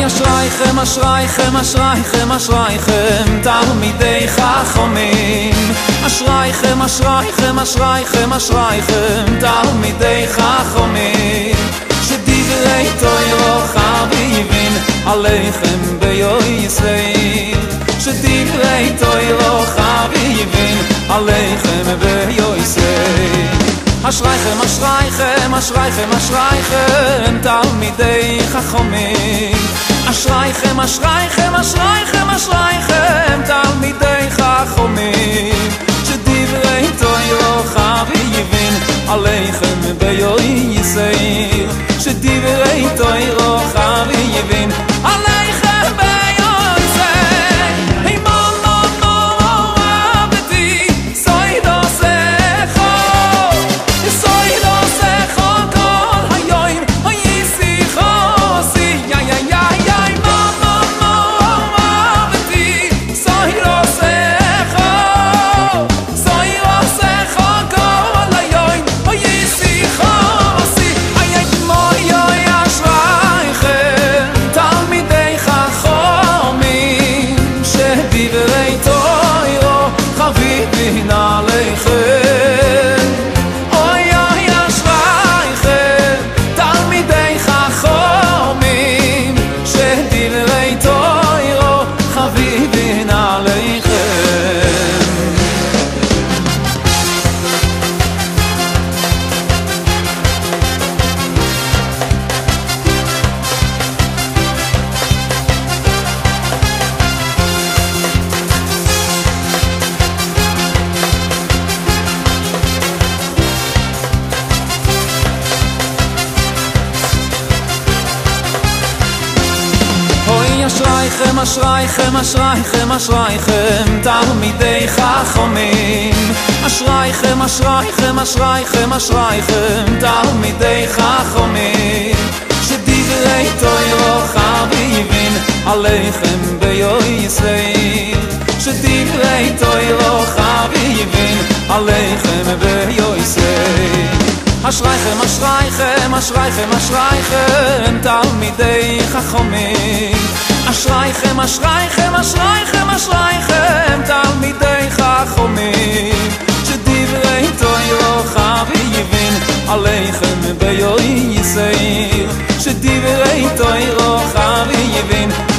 אוי אשרייכם, אשרייכם, אשרייכם, אשרייכם, תלמידי חכמים. אשרייכם, אשרייכם, אשרייכם, אשרייכם, תלמידי חכמים. שדברי תורה חביבין עליכם בישראל. שדברי תורה חביבין עליכם בישראל. אשרייכם, אשרייכם, אשרייכם, אשרייכם, תלמידי חכמים. אשרייכם, אשרייכם, אשרייכם, אשרייכם, תלמידי חכמים. שדברי תורה חביבין עליכם בישראל. שדברי תורה חביבין עליכם בישראל. אשרייכם, אשרייכם, אשרייכם, אשרייכם, תלמידי חכמים. אשרייכם, אשרייכם, אשרייכם, אשרייכם, תלמידי חכמים. שדברי תורה חביבין עליכם בישראל. שדברי תורה חביבין עליכם בישראל. אשרייכם, אשרייכם, אשרייכם, אשרייכם, תלמידי חכמים. אשרייכם, אשרייכם, אשרייכם, אשרייכם, תלמידי חכמים. שדברי תורה חביבין עליכם בישראל. שדברי תורה חביבין